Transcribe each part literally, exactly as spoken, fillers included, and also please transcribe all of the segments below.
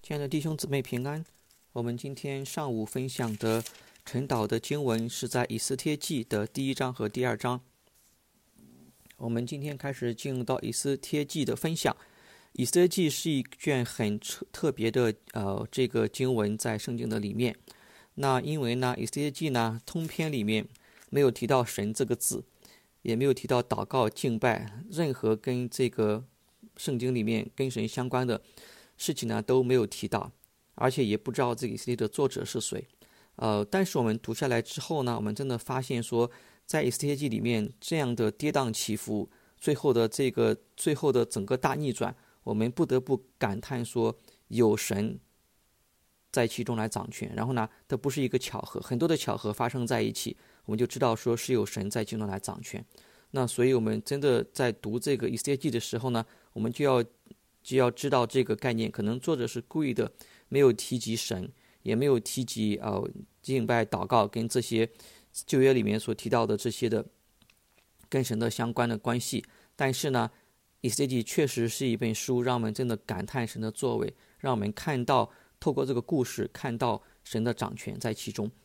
亲爱的弟兄姊妹平安。我们今天上午分享的晨祷的经文是在以斯帖记的第一章和第二章。我们今天开始进入到以斯帖记的分享。以斯帖记是一卷很特别的呃这个经文在圣经的里面。那因为呢以斯帖记呢通篇里面没有提到神这个字，也没有提到祷告敬拜，任何跟这个圣经里面跟神相关的事情呢都没有提到，而且也不知道这个以斯帖的作者是谁。呃，但是我们读下来之后呢，我们真的发现说，在以斯帖记里面这样的跌宕起伏，最后的这个最后的整个大逆转，我们不得不感叹说，有神在其中来掌权。然后呢，这不是一个巧合，很多的巧合发生在一起，我们就知道说是有神在其中来掌权。那所以我们真的在读这个以斯帖记的时候呢，我们就要就要知道这个概念，可能作者是故意的没有提及神，也没有提及呃敬拜祷告跟这些旧约里面所提到的这些的跟神的相关的关系。但是呢以斯帖记确实是一本书，让我们真的感叹神的作为，让我们看到透过这个故事看到神的掌权在其中。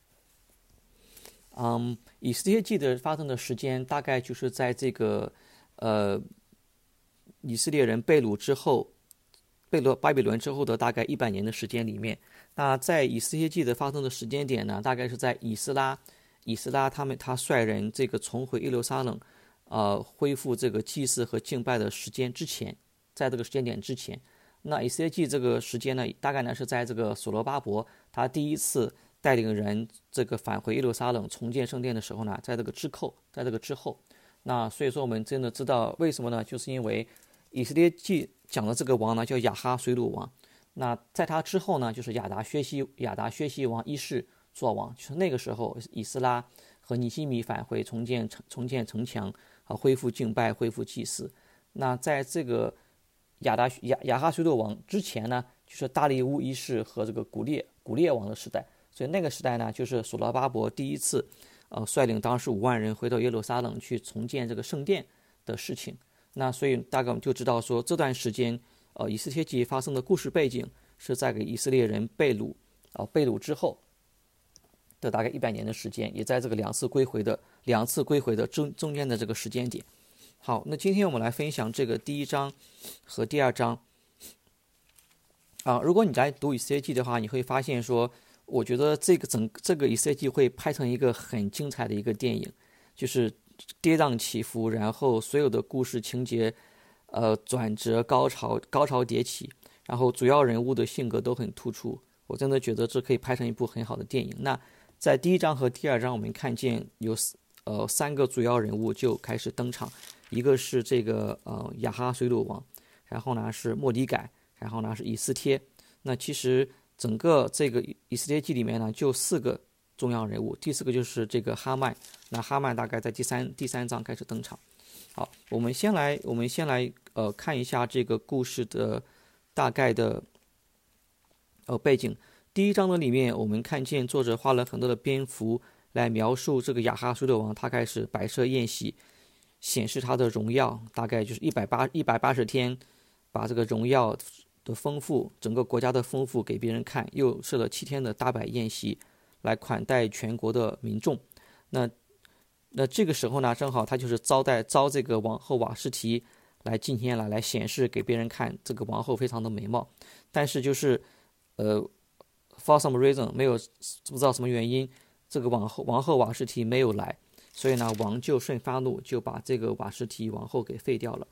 嗯，以斯帖记的发生的时间大概就是在这个呃以色列人被掳之后，被掳巴比伦之后的大概一百年的时间里面。那在以斯帖记的发生的时间点呢，大概是在以斯拉以斯拉他们他率人这个重回耶路撒冷，呃恢复这个祭祀和敬拜的时间之前，在这个时间点之前。那以斯帖记这个时间呢，大概呢是在这个所罗巴伯他第一次带领人这个返回耶路撒冷重建圣殿的时候呢，在这个之后，在这个之后。那所以说我们真的知道为什么呢？就是因为以斯帖记讲的这个王呢叫亚哈随鲁王，那在他之后呢就是亚达薛西亚达薛西王一世做王，就是那个时候以斯拉和尼希米返回重建重建城墙啊，恢复敬拜，恢复祭祀。那在这个亚达亚亚哈随鲁王之前呢，就是大利乌一世和这个古列古列王的时代。所以那个时代呢，就是所罗巴伯第一次呃率领当时五万人回到耶路撒冷去重建这个圣殿的事情。那所以大概我们就知道说，这段时间呃以斯帖记发生的故事背景是在给以色列人被掳呃被掳之后的大概一百年的时间，也在这个两次归回的两次归回的中中间的这个时间点。好，那今天我们来分享这个第一章和第二章啊。如果你来读以斯帖记的话，你会发现说，我觉得这个整这个以斯帖记会拍成一个很精彩的一个电影，就是跌宕起伏，然后所有的故事情节呃转折高潮高潮迭起，然后主要人物的性格都很突出，我真的觉得这可以拍成一部很好的电影。那在第一章和第二章我们看见有呃三个主要人物就开始登场，一个是这个呃亚哈随鲁王，然后呢是末底改，然后呢是以斯帖。那其实整个这个以斯帖记里面呢就四个重要人物，第四个就是这个哈曼。那哈曼大概在第三第三章开始登场。好，我们先来我们先来呃看一下这个故事的大概的呃背景。第一章的里面，我们看见作者花了很多的篇幅来描述这个亚哈随鲁王，他开始摆设宴席，显示他的荣耀，大概就是一百八一百八十天，把这个荣耀的丰富，整个国家的丰富给别人看，又设了七天的大摆宴席来款待全国的民众。那那这个时候呢，正好他就是招待招这个王后瓦实提来今天来来显示给别人看，这个王后非常的美貌。但是就是呃 for some reason 没有不知道什么原因，这个王后王后瓦实提没有来，所以呢王就甚发怒，就把这个瓦实提王后给废掉了。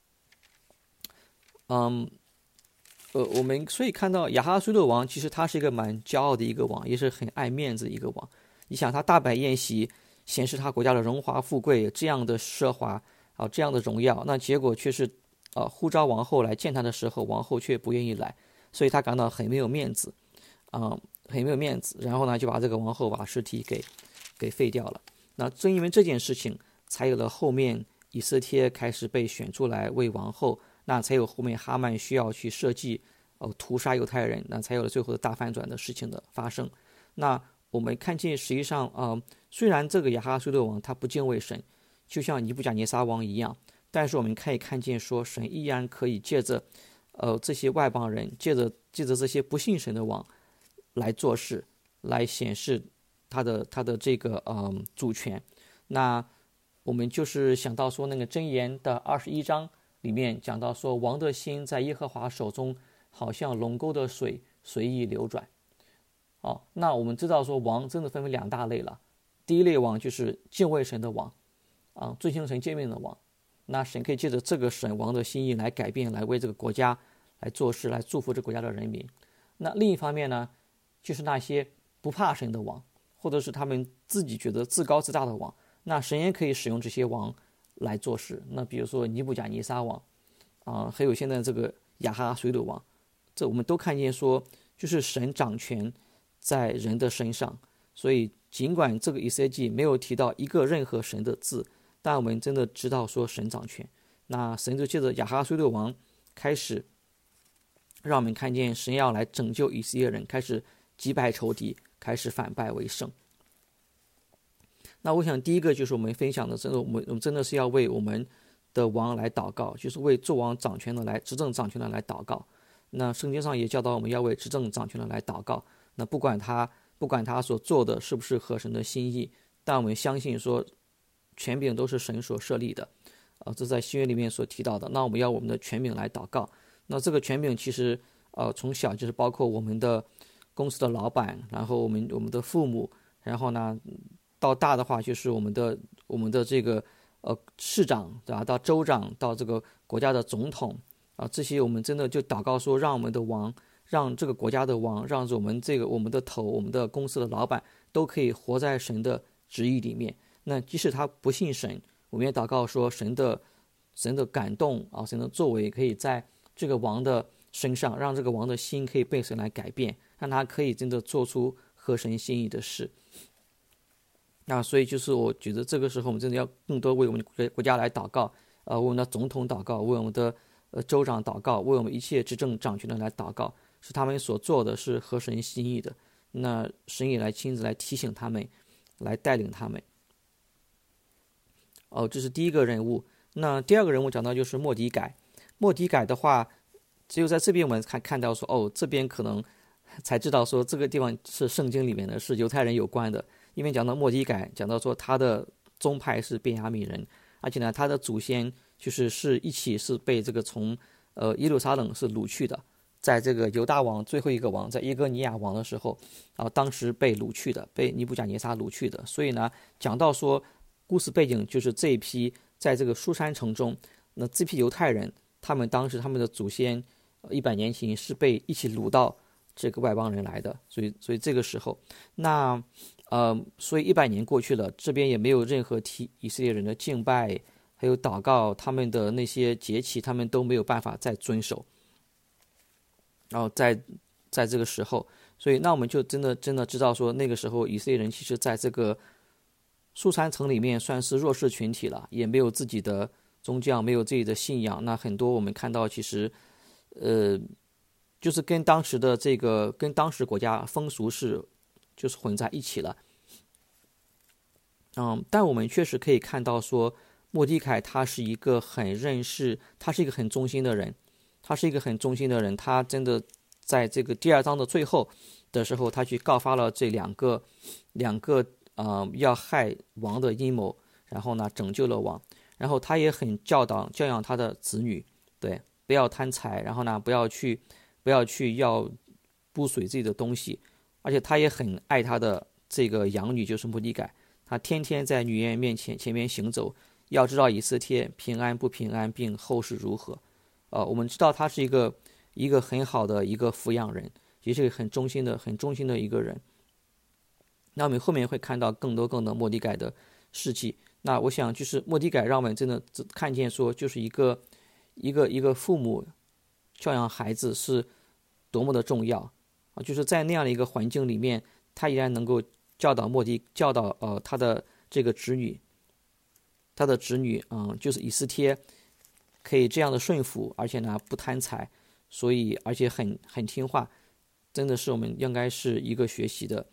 嗯。呃，我们所以看到亚哈随鲁王，其实他是一个蛮骄傲的一个王，也是很爱面子的一个王。你想，他大摆宴席，显示他国家的荣华富贵，这样的奢华啊，这样的荣耀，那结果却是，呃，呼召王后来见他的时候，王后却不愿意来，所以他感到很没有面子，啊、呃，很没有面子。然后呢，就把这个王后瓦实提给给废掉了。那正因为这件事情，才有了后面以斯帖开始被选出来为王后。那才有后面哈曼需要去设计，呃，屠杀犹太人，那才有了最后的大反转的事情的发生。那我们看见，实际上，呃，虽然这个亚哈随鲁王他不敬畏神，就像尼布甲尼撒王一样，但是我们可以看见说，神依然可以借着， 呃这些外邦人借着借着这些不信神的王来做事，来显示他的他的这个呃主权。那我们就是想到说那个箴言的二十一章里面讲到说，王的心在耶和华手中，好像龙沟的水随意流转。哦，那我们知道说王真的分为两大类了。第一类王就是敬畏神的王，啊，遵行神诫命的王。那神可以借着这个神王的心意来改变，来为这个国家来做事，来祝福这个国家的人民。那另一方面呢，就是那些不怕神的王，或者是他们自己觉得自高自大的王，那神也可以使用这些王来做事。那比如说尼布甲尼撒王，啊，还有现在这个亚哈随鲁王，这我们都看见说，就是神掌权在人的身上。所以尽管这个以斯帖记没有提到一个任何神的字，但我们真的知道说神掌权。那神就借着亚哈随鲁王开始让我们看见神要来拯救以色列人，开始击败仇敌，开始反败为胜。那我想第一个就是我们分享的，真的我们我们真的是要为我们的王来祷告，就是为做王掌权的来执政掌权的来祷告。那圣经上也教导我们要为执政掌权的来祷告。那不管他不管他所做的是不是合神的心意，但我们相信说权柄都是神所设立的，呃，这在新约里面所提到的。那我们要我们的权柄来祷告。那这个权柄其实呃从小就是包括我们的公司的老板，然后我们我们的父母，然后呢到大的话就是我们的我们的这个呃市长，对吧？到州长，到这个国家的总统啊，这些我们真的就祷告说，让我们的王，让这个国家的王，让我们这个我们的头，我们的公司的老板都可以活在神的旨意里面。那即使他不信神，我们也祷告说神的神的感动啊，神的作为可以在这个王的身上，让这个王的心可以被神来改变，让他可以真的做出合神心意的事。那所以就是我觉得这个时候我们真的要更多为我们国家来祷告，呃，为我们的总统祷告，为我们的呃州长祷告，为我们一切执政掌权的来祷告，是他们所做的是合神心意的。那神也来亲自来提醒他们，来带领他们。哦，这是第一个人物。那第二个人物讲到就是末底改。末底改的话，只有在这边我们看看到说，哦，这边可能才知道说这个地方是圣经里面的，是犹太人有关的。因为讲到末底改，讲到说他的宗派是便雅悯人，而且呢，他的祖先就是是一起是被这个从呃耶路撒冷是掳去的，在这个犹大王最后一个王，在耶哥尼亚王的时候，然后当时被掳去的，被尼布甲尼撒掳去的。所以呢，讲到说故事背景就是这一批在这个书珊城中，那这批犹太人，他们当时他们的祖先一百年前是被一起掳到这个外邦人来的，所以所以这个时候，那呃，所以一百年过去了，这边也没有任何提以色列人的敬拜，还有祷告，他们的那些节期，他们都没有办法再遵守。然后在在这个时候，所以那我们就真的真的知道说，那个时候以色列人其实在这个书珊城里面算是弱势群体了，也没有自己的宗教，没有自己的信仰。那很多我们看到其实，呃，就是跟当时的这个跟当时国家风俗是就是混在一起了。嗯，但我们确实可以看到说，末底改他是一个很认识，他是一个很忠心的人，他是一个很忠心的人，他真的在这个第二章的最后的时候，他去告发了这两个两个呃要害王的阴谋，然后呢拯救了王，然后他也很教导教养他的子女，对，不要贪财，然后呢不要去不要去要不属于自己的东西，而且他也很爱他的这个养女，就是末底改。他天天在女人面前前面行走，要知道以斯帖平安不平安，并后事如何。呃，我们知道他是一个一个很好的一个抚养人，也是很忠心的很忠心的一个人。那我们后面会看到更多更多末底改的事迹。那我想就是末底改让我们真的看见说，就是一个一个一个父母教养孩子是多么的重要啊！就是在那样的一个环境里面，他依然能够教导末底教导呃他的这个侄女，他的侄女嗯就是以斯帖可以这样的顺服，而且呢不贪财，所以而且很很听话，真的是我们应该是一个学习的。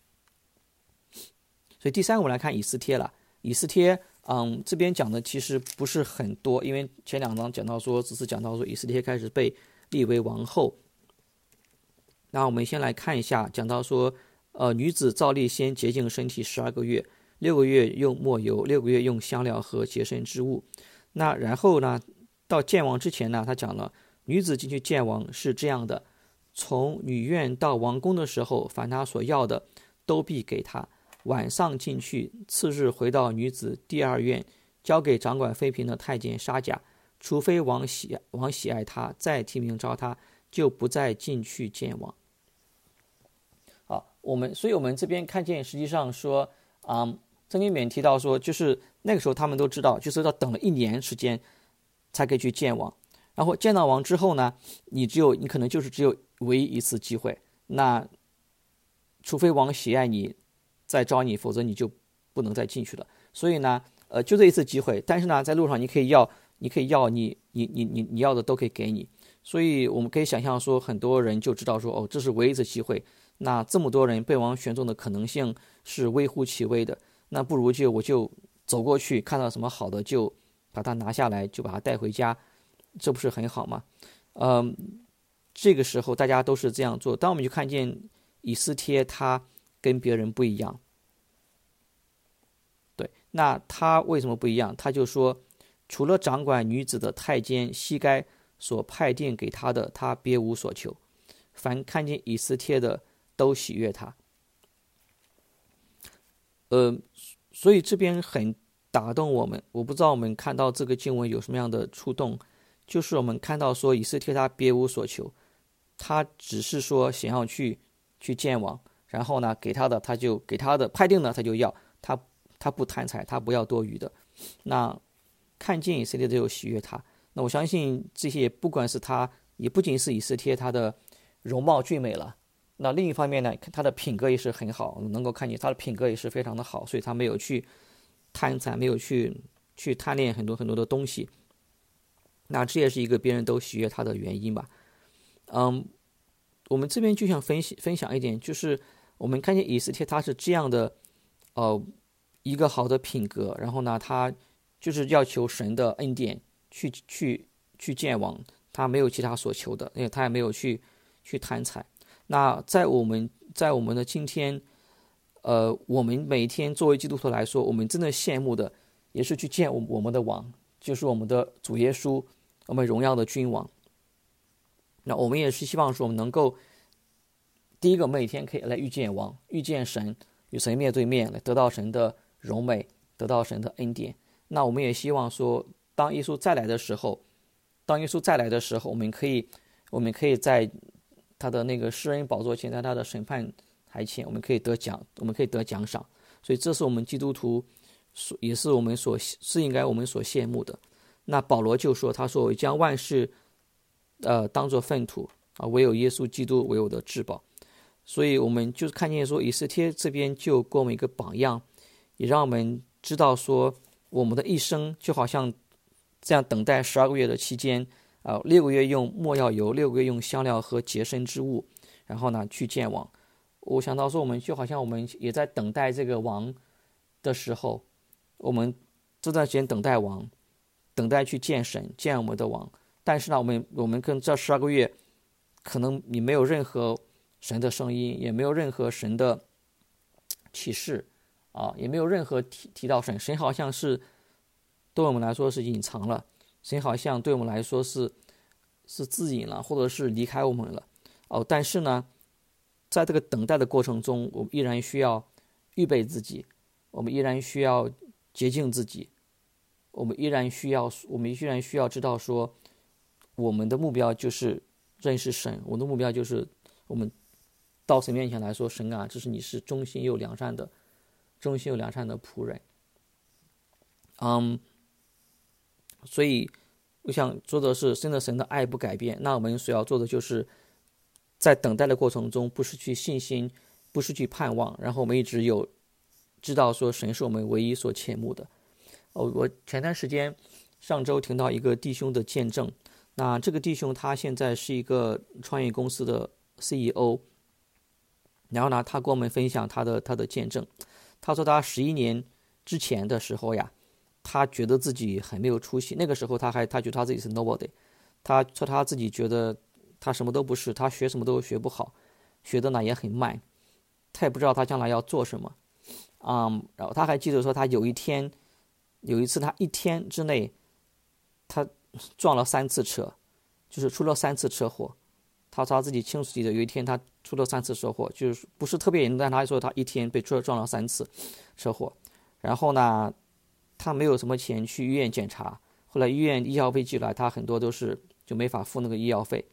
所以第三个我们来看以斯帖了。以斯帖嗯这边讲的其实不是很多，因为前两章讲到说只是讲到说以斯帖开始被立为王后。那我们先来看一下，讲到说，呃，女子照例先洁净身体十二个月，六个月用抹油，六个月用香料和洁身之物。那然后呢，到见王之前呢，他讲了，女子进去见王是这样的：从女院到王宫的时候，凡她所要的，都必给她。晚上进去，次日回到女子第二院，交给掌管妃嫔的太监沙甲，除非王喜王喜爱他，再提名召他，就不再进去见王。好，我们所以我们这边看见，实际上说，嗯，曾经免提到说，就是那个时候他们都知道，就是要等了一年时间才可以去见王。然后见到王之后呢，你只有你可能就是只有唯一一次机会，那除非王喜爱你再招你，否则你就不能再进去了。所以呢，呃，就这一次机会，但是呢，在路上你可以要，你可以要你你你你你要的都可以给你。所以我们可以想象说，很多人就知道说，哦，这是唯一一次机会。那这么多人被王选中的可能性是微乎其微的，那不如就我就走过去，看到什么好的就把它拿下来，就把它带回家，这不是很好吗？嗯，这个时候大家都是这样做。当我们就看见以斯帖他跟别人不一样，对，那他为什么不一样？他就说，除了掌管女子的太监西该所派定给他的，他别无所求。凡看见以斯帖的，都喜悦他。呃，所以这边很打动我们。我不知道我们看到这个经文有什么样的触动，就是我们看到说以斯帖他别无所求，他只是说想要去去见王，然后呢给他的他就给他的，派定的他就要，他他不贪财，他不要多余的。那看见以斯帖的就喜悦他。那我相信这些不管是他，也不仅是以斯帖他的容貌俊美了，那另一方面呢，他的品格也是很好，能够看见他的品格也是非常的好，所以他没有去贪财，没有去去贪恋很多很多的东西。那这也是一个别人都喜悦他的原因吧。嗯，我们这边就想分析分享一点，就是我们看见以斯帖他是这样的，呃，一个好的品格，然后呢，他就是要求神的恩典去去去见王，他没有其他所求的，因为他也没有去去贪财。那在我们在我们的今天，呃，我们每天作为基督徒来说，我们真的羡慕的也是去见我我们的王，就是我们的主耶稣，我们荣耀的君王。那我们也是希望说，我们能够第一个每天可以来遇见王，遇见神，与神面对面，来得到神的荣美，得到神的恩典。那我们也希望说，当耶稣再来的时候，当耶稣再来的时候，我们可以我们可以在他的那个施恩宝座前，在他的审判台前，我们可以得奖，我们可以得奖赏。所以这是我们基督徒所，也是我们所是应该我们所羡慕的。那保罗就说，他说我将万事呃当作粪土啊，唯有耶稣基督为我的至宝。所以我们就是看见说，以斯帖这边就给我们一个榜样，也让我们知道说，我们的一生就好像这样等待十二个月的期间。啊，六个月用没药油，六个月用香料和洁身之物，然后呢去见王。我想到说，我们就好像我们也在等待这个王的时候，我们这段时间等待王，等待去见神，见我们的王。但是呢，我们我们跟这十二个月，可能你没有任何神的声音，也没有任何神的启示啊，也没有任何提提到神，神好像是对我们来说是隐藏了。神好像对我们来说是是自隐了，或者是离开我们了，哦。但是呢，在这个等待的过程中，我们依然需要预备自己，我们依然需要洁净自己，我们依然需要，我们依然需要知道说，我们的目标就是认识神，我们的目标就是我们到神面前来说，神啊，这是你是忠心又良善的，忠心又良善的仆人。嗯。所以我想说的是，真的神的爱不改变，那我们所要做的就是在等待的过程中不失去信心，不失去盼望，然后我们一直有知道说神是我们唯一所切慕的。哦，我前段时间上周听到一个弟兄的见证，那这个弟兄他现在是一个创业公司的 C E O， 然后呢他跟我们分享他的他的见证。他说他十一年之前的时候呀，他觉得自己很没有出息，那个时候他还他觉得他自己是 nobody， 他说他自己觉得他什么都不是，他学什么都学不好，学的呢也很慢，他也不知道他将来要做什么。嗯，然后他还记得说，他有一天，有一次他一天之内，他撞了三次车，就是出了三次车祸。他说他自己清楚记得，有一天他出了三次车祸，就是不是特别严重，但他说他一天被车撞了三次车祸。然后呢，他没有什么钱去医院检查，后来医院医药费寄来，他很多都是就没法付那个医药费。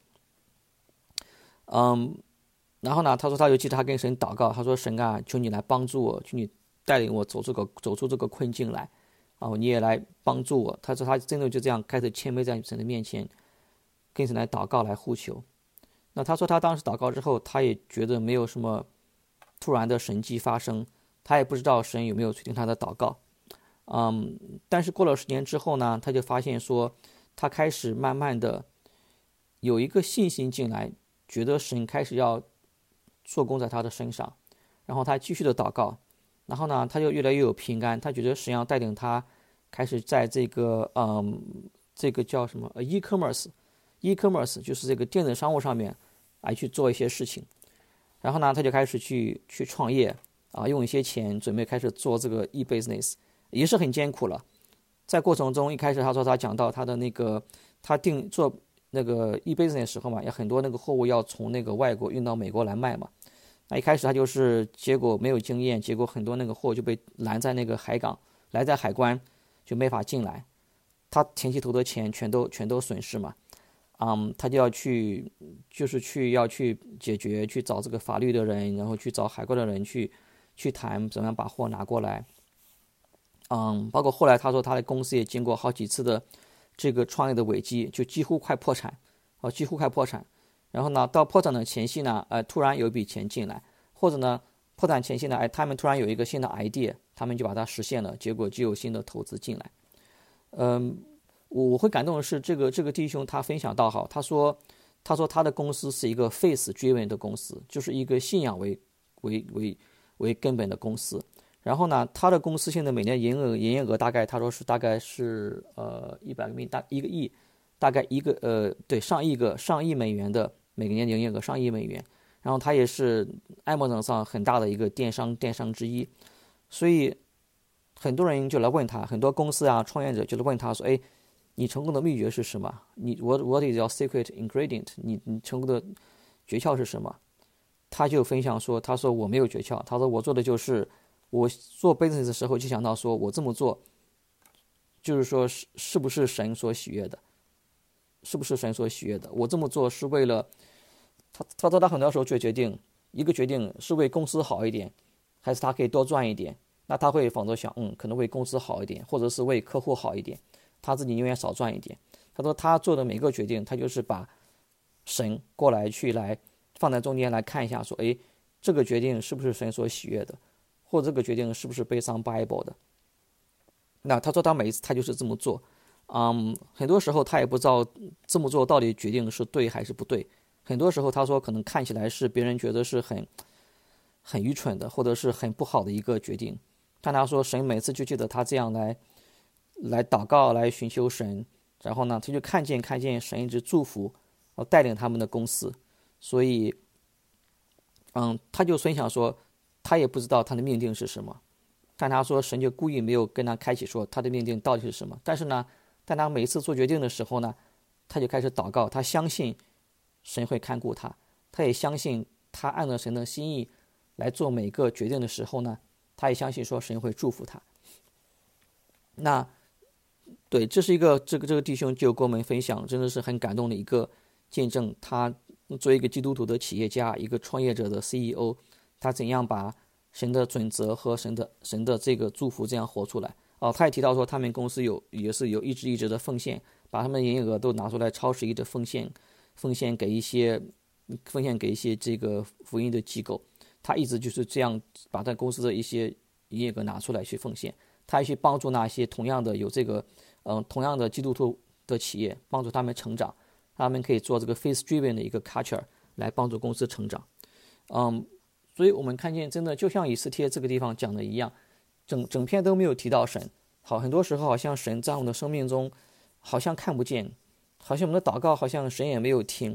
嗯，然后呢，他说他就记得他跟神祷告，他说神啊，求你来帮助我，求你带领我走这个走出这个困境来，啊，你也来帮助我。他说他真的就这样开始谦卑在神的面前，跟神来祷告来呼求。那他说他当时祷告之后，他也觉得没有什么突然的神迹发生，他也不知道神有没有垂听他的祷告。嗯，但是过了十年之后呢，他就发现说，他开始慢慢的有一个信心进来，觉得神开始要做工在他的身上，然后他继续的祷告，然后呢，他就越来越有平安，他觉得神要带领他开始在这个嗯这个叫什么 e-commerce e-commerce 就是这个电子商务上面来去做一些事情。然后呢，他就开始去去创业啊，用一些钱准备开始做这个 e-business， 也是很艰苦了。在过程中，一开始他说他讲到他的那个他定做那个 e-business 的时候嘛，有很多那个货物要从那个外国运到美国来卖嘛。那一开始他就是结果没有经验，结果很多那个货就被拦在那个海港，拦在海关就没法进来。他前期投的钱全都全都损失嘛。嗯，他就要去，就是去要去解决，去找这个法律的人，然后去找海关的人去去谈怎么样把货拿过来。嗯，包括后来他说他的公司也经过好几次的这个创业的危机，就几乎快破产，哦，几乎快破产。然后呢，到破产的前夕呢，呃，突然有一笔钱进来，或者呢，破产前夕呢，哎，他们突然有一个新的 idea， 他们就把它实现了，结果就有新的投资进来。嗯。我会感动的是，这个这个弟兄他分享到好，他说，他说他的公司是一个 faith driven 的公司，就是一个信仰为为为为根本的公司。然后呢，他的公司现在每年营业额营业额大概他说是大概是呃一百个亿大一个亿，大概一个呃对上亿个上亿美元的每年营业额上亿美元。然后他也是 Amazon 上很大的一个电商电商之一，所以很多人就来问他，很多公司啊创业者就来问他说，哎。你成功的秘诀是什么？你 what what is your secret ingredient？ 你你成功的诀窍是什么？他就分享说，他说我没有诀窍，他说我做的就是我做 business 的时候就想到说我这么做，就是说是是不是神所喜悦的？是不是神所喜悦的？我这么做是为了他，他说他很多时候做决定，一个决定是为公司好一点，还是他可以多赚一点？那他会反着想，嗯，可能为公司好一点，或者是为客户好一点。他自己宁愿少赚一点。他说他做的每个决定，他就是把神过来去来放在中间来看一下，说，哎，这个决定是不是神所喜悦的，或者这个决定是不是背上 Bible 的。那他说他每一次他就是这么做，嗯，很多时候他也不知道这么做到底决定是对还是不对。很多时候他说可能看起来是别人觉得是很很愚蠢的，或者是很不好的一个决定，但他说神每次就记得他这样来。来祷告，来寻求神，然后呢，他就看见看见神一直祝福，然后带领他们的公司，所以，嗯，他就分享说，他也不知道他的命定是什么，但他说神就故意没有跟他开启说他的命定到底是什么。但是呢，但他每一次做决定的时候呢，他就开始祷告，他相信神会看顾他，他也相信他按照神的心意来做每个决定的时候呢，他也相信说神会祝福他。那。对，这是一个这个这个弟兄就跟我们分享，真的是很感动的一个见证。他作为一个基督徒的企业家，一个创业者的 C E O， 他怎样把神的准则和神的神的这个祝福这样活出来。哦，他也提到说，他们公司有也是有一直一直的奉献，把他们营业额都拿出来超十亿的奉献，奉献给一些奉献给一些这个福音的机构。他一直就是这样把他公司的一些营业额拿出来去奉献。他也去帮助那些同样的有这个，嗯、呃，同样的基督徒的企业，帮助他们成长，他们可以做这个 faith driven 的一个 culture 来帮助公司成长，嗯，所以我们看见真的就像以斯帖这个地方讲的一样，整整篇都没有提到神，好，很多时候好像神在我们的生命中好像看不见，好像我们的祷告好像神也没有听，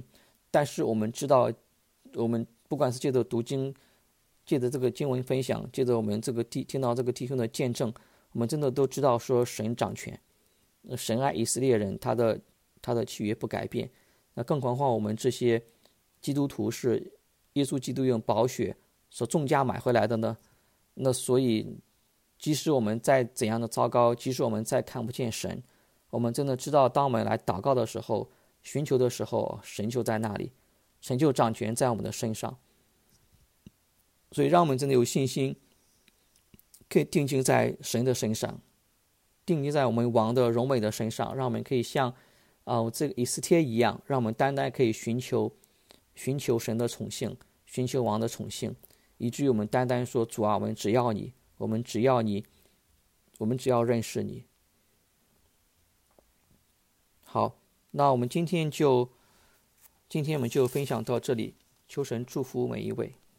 但是我们知道，我们不管是借着读经，借着这个经文分享，借着我们这个弟听到这个弟兄的见证，我们真的都知道说神掌权，神爱以色列人，他的他的契约不改变。那更何况我们这些基督徒是耶稣基督用宝血所重价买回来的呢？那所以，即使我们再怎样的糟糕，即使我们再看不见神，我们真的知道，当我们来祷告的时候，寻求的时候，神就在那里，神就掌权在我们的身上。所以让我们真的有信心，可以定睛在神的身上，定睛在我们王的荣美的身上，让我们可以像啊、呃、这个以斯帖一样，让我们单单可以寻求寻求神的宠幸，寻求王的宠幸，以至于我们单单说，主啊，我们只要你，我们只要你，我们只要认识你。好，那我们今天就今天我们就分享到这里，求神祝福每一位。